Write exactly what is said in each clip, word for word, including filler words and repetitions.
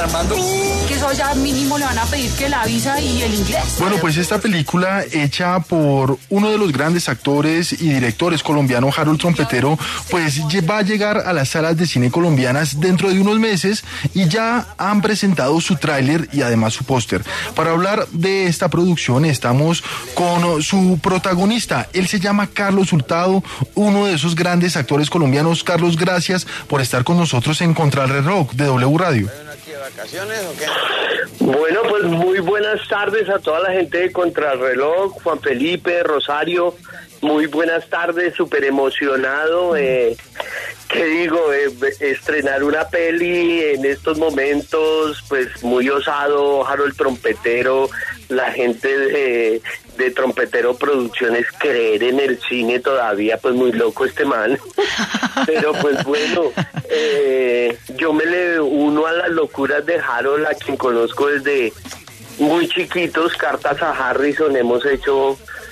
Armando? Que eso ya mínimo le van a pedir que la visa y el inglés. Bueno, pues esta película hecha por uno de los grandes actores y directores colombianos, Harold Trompetero, pues va a llegar a las salas de cine colombianas dentro de unos meses y ya han presentado su tráiler y además su póster. Para hablar de esta producción estamos con su protagonista. Él se llama Carlos Hurtado, uno de esos grandes actores colombianos. Carlos, gracias por estar con nosotros en Contrarreloj de W Radio. ¿Vacaciones o qué? Bueno, pues muy buenas tardes a toda la gente de Contrarreloj, Juan Felipe, Rosario, muy buenas tardes, súper emocionado, eh, ¿qué digo? Eh, estrenar una peli en estos momentos, pues muy osado, Harold Trompetero, la gente de, de Trompetero Producciones, creer en el cine todavía, pues muy loco este man, pero pues bueno, eh, yo me le uno a las locuras de Harold, a quien conozco desde muy chiquitos, Cartas a Harrison, hemos hecho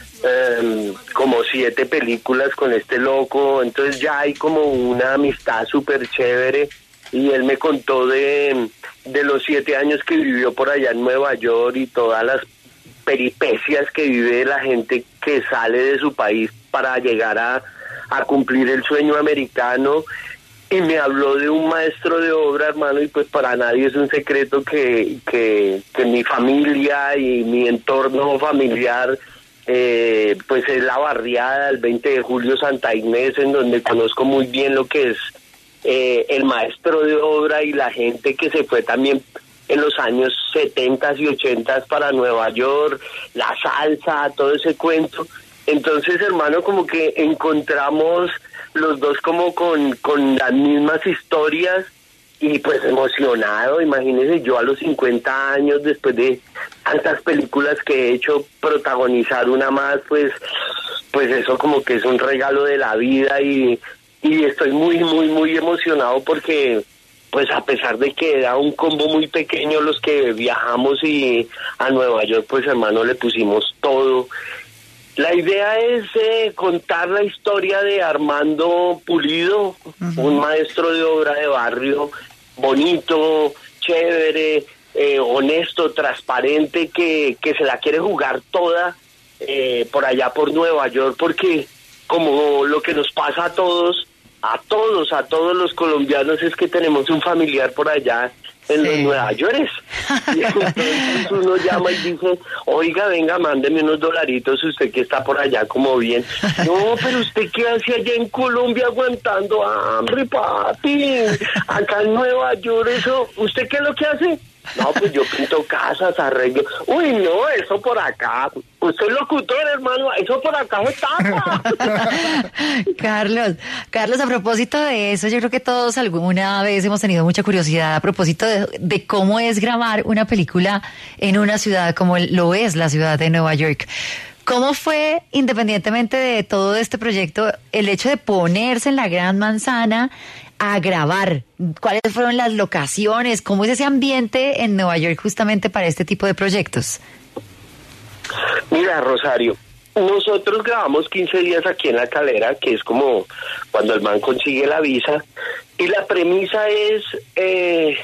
Um, como siete películas con este loco, entonces ya hay como una amistad súper chévere y él me contó de, de los siete años que vivió por allá en Nueva York y todas las peripecias que vive la gente que sale de su país para llegar a, a cumplir el sueño americano. Y me habló de un maestro de obra, hermano, y pues para nadie es un secreto que, que, que mi familia y mi entorno familiar Eh, pues es la barriada del veinte de julio Santa Inés, en donde conozco muy bien lo que es eh, el maestro de obra y la gente que se fue también en los años setenta y ochenta para Nueva York, la salsa, todo ese cuento. Entonces, hermano, como que encontramos los dos como con, con las mismas historias. Y pues emocionado, imagínense yo a los cincuenta años, después de tantas películas que he hecho, protagonizar una más, pues pues eso como que es un regalo de la vida y, y estoy muy, muy, muy emocionado porque pues a pesar de que era un combo muy pequeño los que viajamos y a Nueva York, pues hermano, le pusimos todo. La idea es eh, contar la historia de Armando Pulido, uh-huh. un maestro de obra de barrio, bonito, chévere, eh, honesto, transparente, que, que se la quiere jugar toda eh, por allá por Nueva York, porque como lo que nos pasa a todos, a todos, a todos los colombianos es que tenemos un familiar por allá en sí. los Nueva York. Y entonces uno llama y dice, oiga, venga, mándeme unos dolaritos, usted que está por allá como bien. No, pero usted qué hace allá en Colombia aguantando hambre, papi. Acá en Nueva York, eso, ¿usted qué es lo que hace? No, pues yo pinto casas, arreglo. Uy, no, eso por acá. Usted es locutor, hermano, eso por acá se tapa. Carlos, Carlos, a propósito de eso, yo creo que todos alguna vez hemos tenido mucha curiosidad a propósito de, de cómo es grabar una película en una ciudad como lo es la ciudad de Nueva York. ¿Cómo fue, independientemente de todo este proyecto, el hecho de ponerse en la Gran Manzana a grabar? ¿Cuáles fueron las locaciones? ¿Cómo es ese ambiente en Nueva York justamente para este tipo de proyectos? Mira, Rosario, nosotros grabamos quince días aquí en La Calera, que es como cuando el man consigue la visa, y la premisa es eh,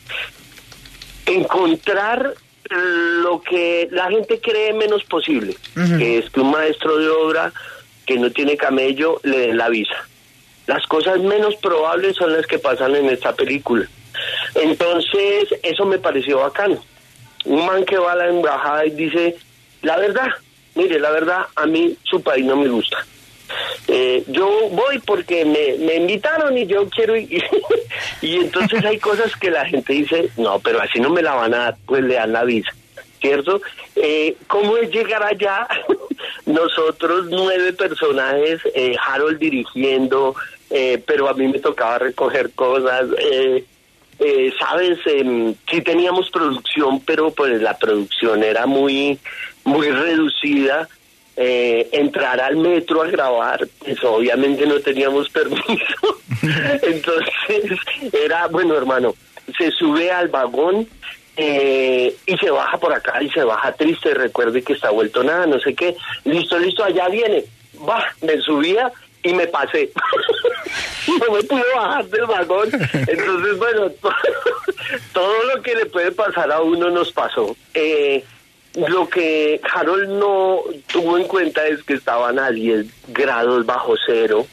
encontrar lo que la gente cree menos posible, uh-huh. que es que un maestro de obra que no tiene camello le den la visa. Las cosas menos probables son las que pasan en esta película. Entonces, eso me pareció bacano. Un man que va a la embajada y dice, la verdad, mire, la verdad, a mí su país no me gusta. Eh, yo voy porque me, me invitaron y yo quiero ir. Y entonces hay cosas que la gente dice, no, pero así no me la van a dar, pues le dan la visa, ¿cierto? Eh, ¿Cómo es llegar allá? Nosotros nueve personajes, eh, Harold dirigiendo, eh, pero a mí me tocaba recoger cosas, eh, eh, ¿sabes? Eh, sí teníamos producción, pero pues la producción era muy, muy reducida. Eh, entrar al metro a grabar, pues obviamente no teníamos permiso. Entonces era, bueno, hermano, se sube al vagón eh, y se baja por acá y se baja triste, recuerde que está vuelto nada, no sé qué, listo, listo, allá viene, va, me subía y me pasé. No me pude bajar del vagón. Entonces, bueno, to- todo lo que le puede pasar a uno nos pasó. Eh, lo que Harold no tuvo en cuenta es que estaban a diez grados bajo cero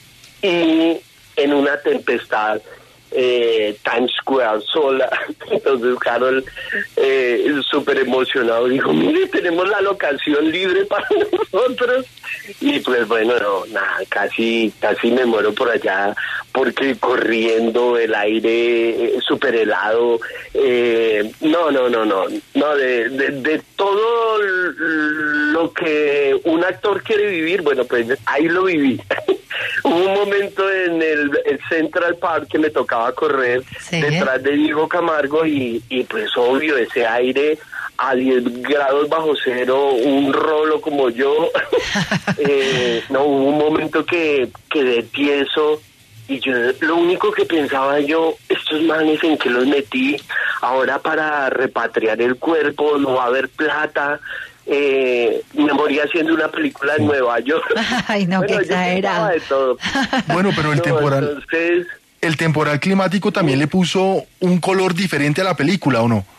y en una tempestad. Eh, Times Square sola. Entonces Harold, eh, súper emocionado, dijo, mire, tenemos la locación libre para nosotros. Y pues bueno, no, nada, casi casi me muero por allá, porque corriendo, el aire eh, súper helado, eh, no, no, no, no, no, de, de, de todo lo que un actor quiere vivir, bueno, pues ahí lo viví. Hubo un momento en el, el Central Park que me tocaba correr sí. detrás de Diego Camargo y, y pues obvio, ese aire a diez grados bajo cero, un rolo como yo, eh, no, hubo un momento que quedé tieso y yo lo único que pensaba yo, estos manes en que los metí, ahora para repatriar el cuerpo no va a haber plata. Eh, me moría haciendo una película en Nueva York. Ay, no, bueno, qué exagerado. De todo. Bueno, pero el No, temporal, entonces, el temporal climático también le puso un color diferente a la película, ¿o no?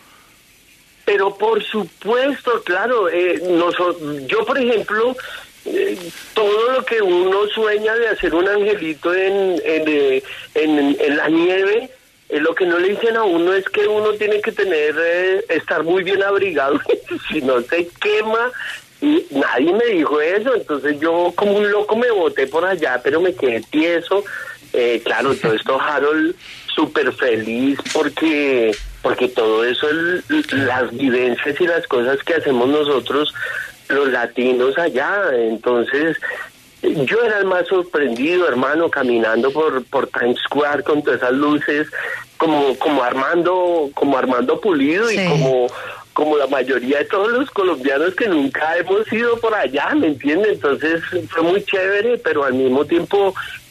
pero por supuesto, claro, eh, noso- yo por ejemplo, eh, todo lo que uno sueña de hacer un angelito en, en, eh, en, en la nieve, eh, lo que no le dicen a uno es que uno tiene que tener, eh, estar muy bien abrigado, si no se quema. Y nadie me dijo eso, entonces yo como un loco me boté por allá, pero me quedé tieso. Eh, claro, todo esto Harold súper feliz porque porque todo eso, el, las vivencias y las cosas que hacemos nosotros los latinos allá, entonces yo era el más sorprendido, hermano, caminando por por Times Square con todas esas luces, como como Armando, como Armando Pulido, sí. y como como la mayoría de todos los colombianos que nunca hemos ido por allá, ¿me entiendes? Entonces fue muy chévere, pero al mismo tiempo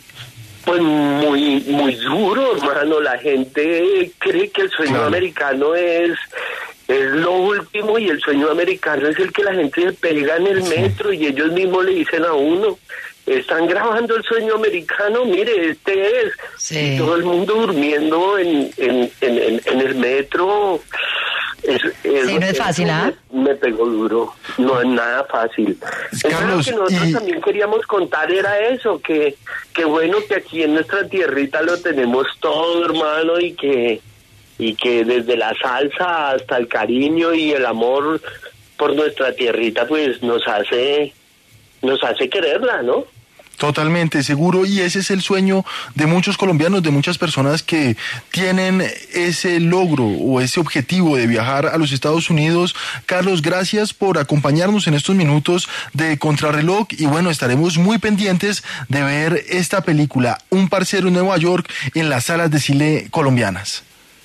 pues muy muy duro, hermano. La gente cree que el sueño claro. americano es es lo último, y el sueño americano es el que la gente se pega en el sí. metro, y ellos mismos le dicen a uno, están grabando el sueño americano, mire, este es. Sí. Y todo el mundo durmiendo en, en, en, en el metro. Es, es, sí, no es fácil, ¿ah? ¿eh? Me, me pegó duro, no es nada fácil. Carlos, lo que nosotros y... también queríamos contar era eso, que, que bueno que aquí en nuestra tierrita lo tenemos todo, hermano, y que y que desde la salsa hasta el cariño y el amor por nuestra tierrita, pues nos hace nos hace quererla, ¿no? Totalmente, seguro, y ese es el sueño de muchos colombianos, de muchas personas que tienen ese logro o ese objetivo de viajar a los Estados Unidos. Carlos, gracias por acompañarnos en estos minutos de Contrarreloj, y bueno, estaremos muy pendientes de ver esta película, Un parcero en Nueva York, en las salas de cine colombianas.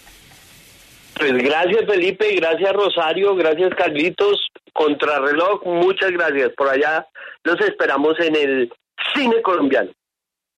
Pues gracias, Felipe, gracias, Rosario, gracias, Carlitos. Contrarreloj, muchas gracias. Por allá los esperamos en el cine colombiano.